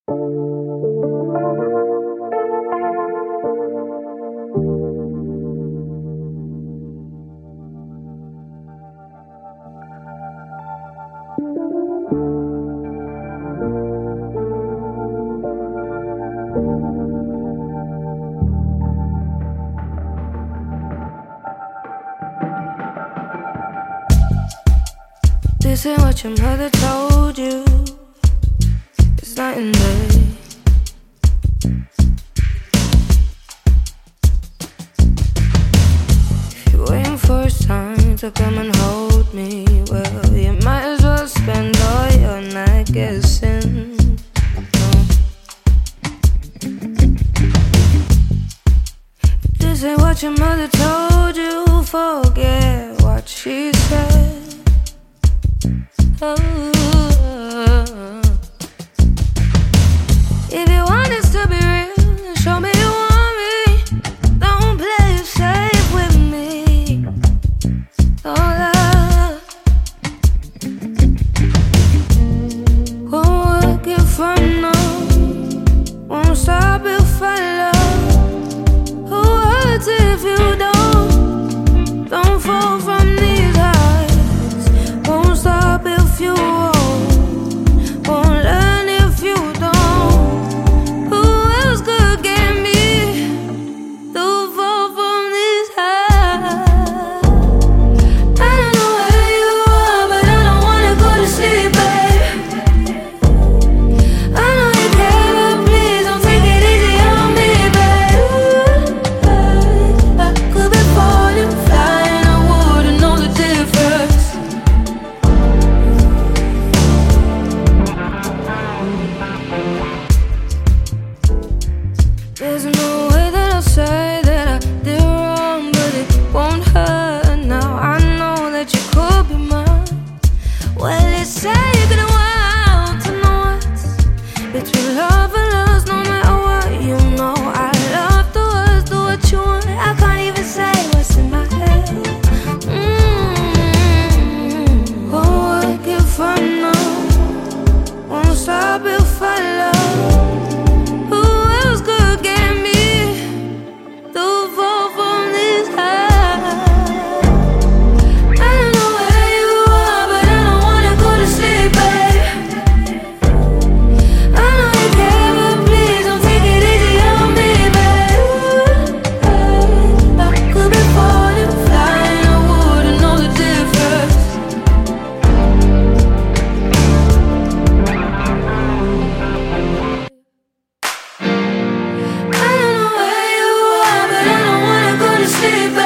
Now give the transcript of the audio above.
This ain't what your mother told you. It's night and day. If you're waiting for a sign to come and hold me, well, you might as well spend all your night guessing. This ain't what your mother told you. Forget what she said. If you want this to be real, show me you want me. Don't play it safe with me. Oh, love won't work if I know. Won't stop if I love. Who hurts if you don't fall from these heights. Won't stop if you won't learn if you don't. Who else could get me to fall from these heights? I don't know where you are, but I don't wanna go to sleep, babe. I know you care, but please don't take it easy on me, babe. I could be falling, flying, I wouldn't know the difference. There's no way that I'll say that I did wrong, but it won't hurt now. I know that you could be mine. Well, it's say you're gonna want to know what's between love and lust. No matter what, you know I love the words. Do what you want. I can't even say what's in my head. Won't work if I know. Won't stop if I love. Who else could get me to fall from these heights? I don't know where you are, but I don't wanna go to sleep, babe. I know you care, but please don't take it easy on me, babe. I could be falling, flying, I wouldn't know the difference. I don't know where you are, but I don't wanna go to sleep, babe.